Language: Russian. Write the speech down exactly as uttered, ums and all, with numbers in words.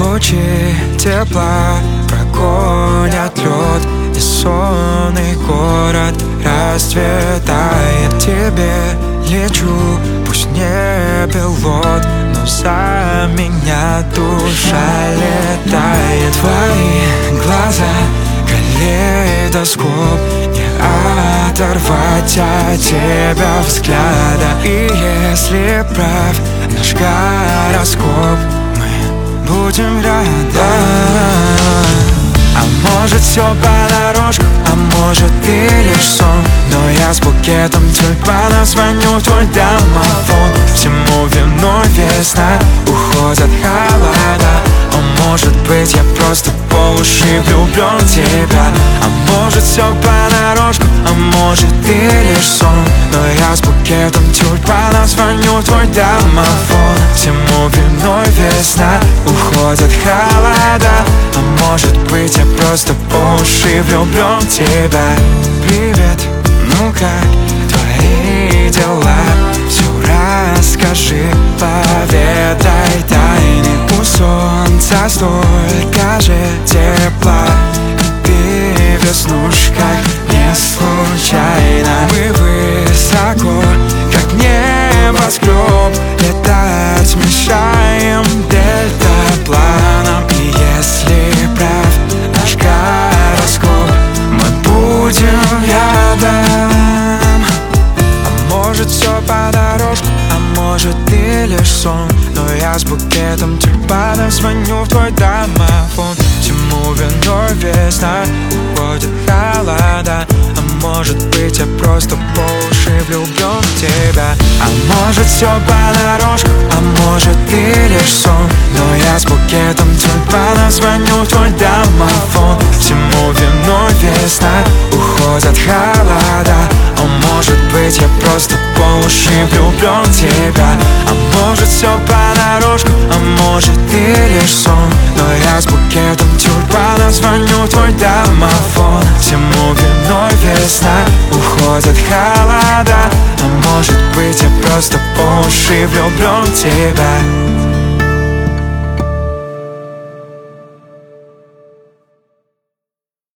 Лучи тепла прогонят лед, и сонный город расцветает. Тебе лечу, пусть не пилот, но за меня душа летает. Твои глаза калейдоскоп, не оторвать от тебя взгляда. И если прав наш гороскоп, мы будем рядом. А может все понарошку, а может и лишь сон, но я с букетом тюльпанов звоню в твой домофон. Всему виной весна, уходят холода. А может быть я просто по уши влюблен в тебя. А может все понарошку, а может и лишь сон, но я с букетом тюльпанов звоню в твой домофон. Всему виной весна, уходят холода. А может быть я просто по уши влюблен в тебя. Привет, ну как твои дела? Все расскажи, поведай тайны. У солнца столько же тепла, ты в веснушках не случайно. Мы высоко, как небоскреб, летать мешаем дельтапланом. И если прав наш гороскоп, мы будем рядом. А может все подорожку, а может и лишь сон, но я с букетом тюльпанов звоню в твой домофон. Всему виной весна, уходит холода. А может быть я просто по уши влюблен в тебя. А может все понарошку, а может и лишь сон, но я с букетом тюльпанов звоню в твой домофон. Всему виной весна, уходят холода. А может быть я просто по уши влюблен в тебя. А может все понарошку, а может и лишь сон, но я с букетом тюльпанов звоню в твой домофон. Всему виной весна, уходят холода. А может быть я просто по уши влюблен в тебя.